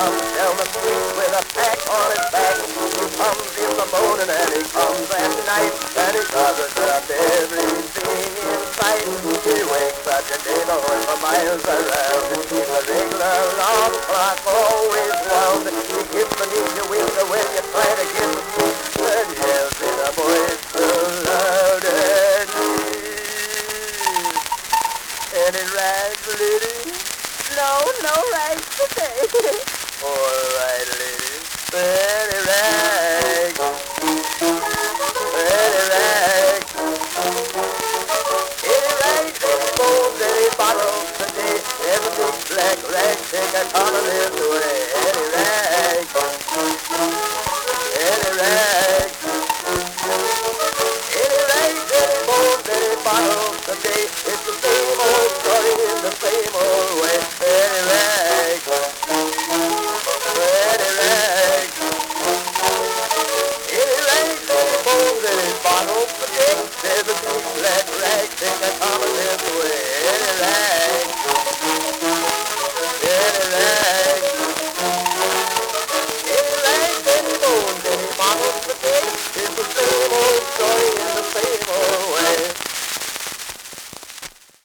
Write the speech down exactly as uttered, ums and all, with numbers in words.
comes down the street with a pack on his back. He comes in the morning and he comes at night, and he covers up everything in sight. He wakes up your neighborhood for miles around. He's a regular alarm clock, always round. He gives the need you window when you try to get him, and yells in a voice so loud and clear. Any rides, lady? No, no rides today. All right, lady. Any rags? Any rags? Any rags, any bones, any bottles today? Every big black rag take a corner this way. Any rags? Any rags? Any rags, any bones, any bottles today? It's the same old story in the same old way.